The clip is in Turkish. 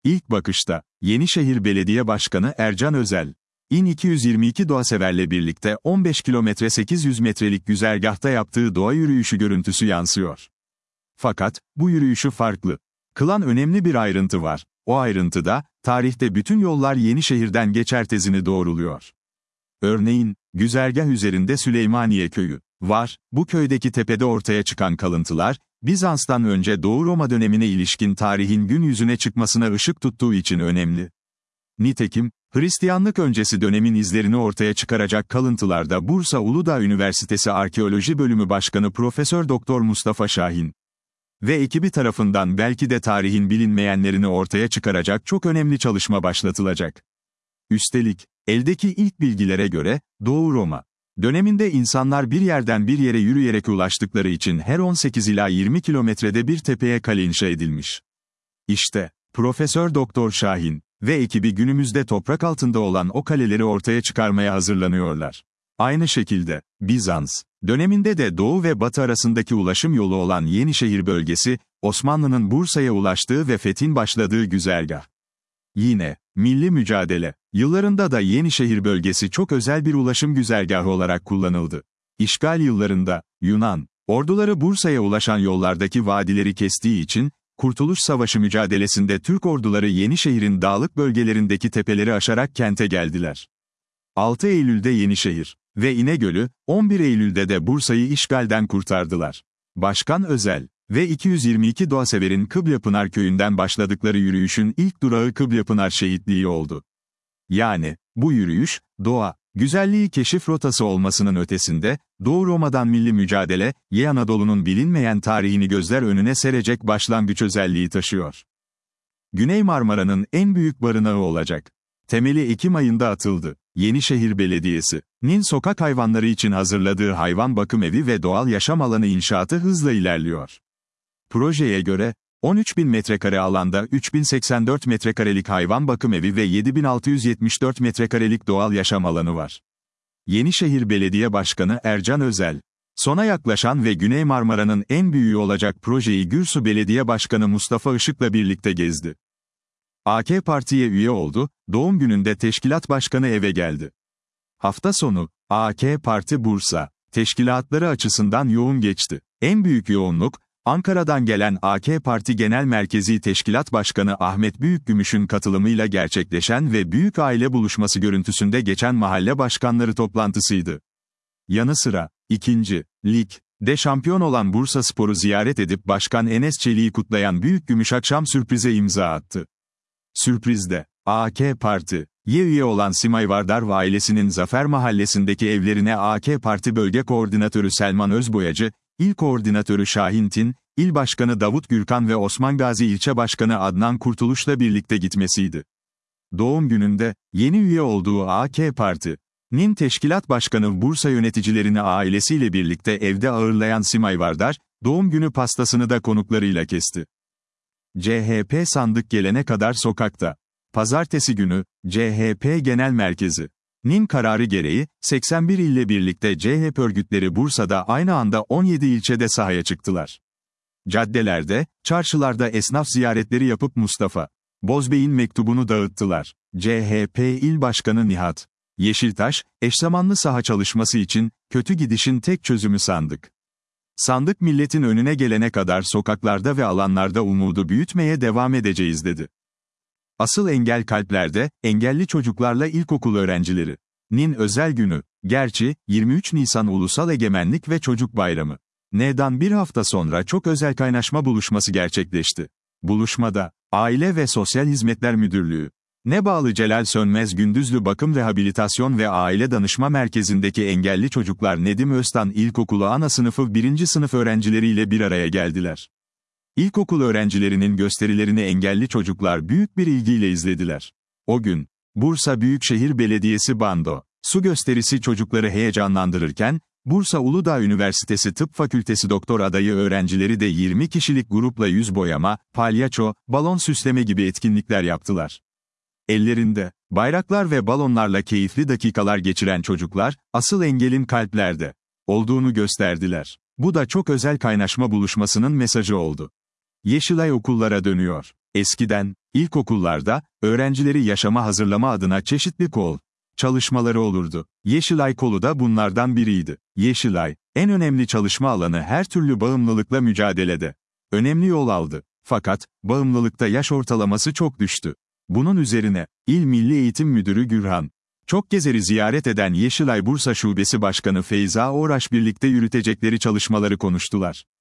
İlk bakışta, Yenişehir Belediye Başkanı Ercan Özel, İN 222 doğaseverle birlikte 15 kilometre 800 metrelik güzergahta yaptığı doğa yürüyüşü görüntüsü yansıyor. Fakat, bu yürüyüşü farklı kılan önemli bir ayrıntı var. O ayrıntıda, tarihte bütün yollar Yenişehir'den geçer tezini doğruluyor. Örneğin, güzergah üzerinde Süleymaniye Köyü var. Bu köydeki tepede ortaya çıkan kalıntılar, Bizans'tan önce Doğu Roma dönemine ilişkin tarihin gün yüzüne çıkmasına ışık tuttuğu için önemli. Nitekim, Hristiyanlık öncesi dönemin izlerini ortaya çıkaracak kalıntılarda Bursa Uludağ Üniversitesi Arkeoloji Bölümü Başkanı Profesör Doktor Mustafa Şahin ve ekibi tarafından belki de tarihin bilinmeyenlerini ortaya çıkaracak çok önemli çalışma başlatılacak. Üstelik, eldeki ilk bilgilere göre, Doğu Roma döneminde insanlar bir yerden bir yere yürüyerek ulaştıkları için her 18 ila 20 kilometrede bir tepeye kale inşa edilmiş. İşte, Profesör Doktor Şahin ve ekibi günümüzde toprak altında olan o kaleleri ortaya çıkarmaya hazırlanıyorlar. Aynı şekilde, Bizans döneminde de Doğu ve Batı arasındaki ulaşım yolu olan Yenişehir bölgesi, Osmanlı'nın Bursa'ya ulaştığı ve fethin başladığı güzergah. Yine, milli mücadele yıllarında da Yenişehir bölgesi çok özel bir ulaşım güzergahı olarak kullanıldı. İşgal yıllarında, Yunan orduları Bursa'ya ulaşan yollardaki vadileri kestiği için, Kurtuluş Savaşı mücadelesinde Türk orduları Yenişehir'in dağlık bölgelerindeki tepeleri aşarak kente geldiler. 6 Eylül'de Yenişehir ve İnegöl'ü, 11 Eylül'de de Bursa'yı işgalden kurtardılar. Başkan Özel ve 222 doğaseverin Kıblepınar köyünden başladıkları yürüyüşün ilk durağı Kıblepınar şehitliği oldu. Yani, bu yürüyüş, doğa, güzelliği keşif rotası olmasının ötesinde, Doğu Roma'dan milli mücadele, Ye Anadolu'nun bilinmeyen tarihini gözler önüne serecek başlangıç özelliği taşıyor. Güney Marmara'nın en büyük barınağı olacak. Temeli Ekim ayında atıldı. Yenişehir Belediyesi'nin sokak hayvanları için hazırladığı hayvan bakım evi ve doğal yaşam alanı inşaatı hızla ilerliyor. Projeye göre, 13.000 metrekare alanda 3.084 metrekarelik hayvan bakım evi ve 7.674 metrekarelik doğal yaşam alanı var. Yenişehir Belediye Başkanı Ercan Özel, sona yaklaşan ve Güney Marmara'nın en büyüğü olacak projeyi Gürsu Belediye Başkanı Mustafa Işık'la birlikte gezdi. AK Parti'ye üye oldu, doğum gününde teşkilat başkanı eve geldi. Hafta sonu, AK Parti Bursa teşkilatları açısından yoğun geçti. En büyük yoğunluk, Ankara'dan gelen AK Parti Genel Merkezi Teşkilat Başkanı Ahmet Büyükgümüş'ün katılımıyla gerçekleşen ve büyük aile buluşması görüntüsünde geçen mahalle başkanları toplantısıydı. Yanı sıra, 2. Lig'de şampiyon olan Bursaspor'u ziyaret edip Başkan Enes Çelik'i kutlayan Büyükgümüş akşam sürprize imza attı. Sürprizde, AK Parti'ye üye olan Simay Vardar ve ailesinin Zafer Mahallesi'ndeki evlerine AK Parti Bölge Koordinatörü Selman Özboyacı, İl Koordinatörü Şahin Tin, İl Başkanı Davut Gürkan ve Osman Gazi İlçe Başkanı Adnan Kurtuluş'la birlikte gitmesiydi. Doğum gününde, yeni üye olduğu AK Parti'nin teşkilat başkanı Bursa yöneticilerini ailesiyle birlikte evde ağırlayan Simay Vardar, doğum günü pastasını da konuklarıyla kesti. CHP sandık gelene kadar sokakta. Pazartesi günü, CHP Genel Merkezi'nin kararı gereği, 81 ille birlikte CHP örgütleri Bursa'da aynı anda 17 ilçede sahaya çıktılar. Caddelerde, çarşılarda esnaf ziyaretleri yapıp Mustafa Bozbey'in mektubunu dağıttılar. CHP İl Başkanı Nihat Yeşiltaş, eşzamanlı saha çalışması için, kötü gidişin tek çözümü sandık. Sandık milletin önüne gelene kadar sokaklarda ve alanlarda umudu büyütmeye devam edeceğiz dedi. Asıl engel kalplerde, engelli çocuklarla ilkokul öğrencilerinin özel günü. Gerçi, 23 Nisan Ulusal Egemenlik ve Çocuk Bayramı. N'dan bir hafta sonra çok özel kaynaşma buluşması gerçekleşti. Buluşmada, Aile ve Sosyal Hizmetler Müdürlüğü ne bağlı Celal Sönmez Gündüzlü Bakım Rehabilitasyon ve Aile Danışma Merkezi'ndeki engelli çocuklar Nedim Öztan İlkokulu ana sınıfı 1. sınıf öğrencileriyle bir araya geldiler. İlkokul öğrencilerinin gösterilerini engelli çocuklar büyük bir ilgiyle izlediler. O gün, Bursa Büyükşehir Belediyesi bando su gösterisi çocukları heyecanlandırırken, Bursa Uludağ Üniversitesi Tıp Fakültesi doktor adayı öğrencileri de 20 kişilik grupla yüz boyama, palyaço, balon süsleme gibi etkinlikler yaptılar. Ellerinde bayraklar ve balonlarla keyifli dakikalar geçiren çocuklar, asıl engelin kalplerde olduğunu gösterdiler. Bu da çok özel kaynaşma buluşmasının mesajı oldu. Yeşilay okullara dönüyor. Eskiden, İlkokullarda, öğrencileri yaşama hazırlama adına çeşitli kol çalışmaları olurdu. Yeşilay kolu da bunlardan biriydi. Yeşilay, en önemli çalışma alanı her türlü bağımlılıkla mücadelede. Önemli yol aldı. Fakat, bağımlılıkta yaş ortalaması çok düştü. Bunun üzerine, İl Milli Eğitim Müdürü Gürhan Çokgezer'i ziyaret eden Yeşilay Bursa Şubesi Başkanı Feyza Oraş birlikte yürütecekleri çalışmaları konuştular.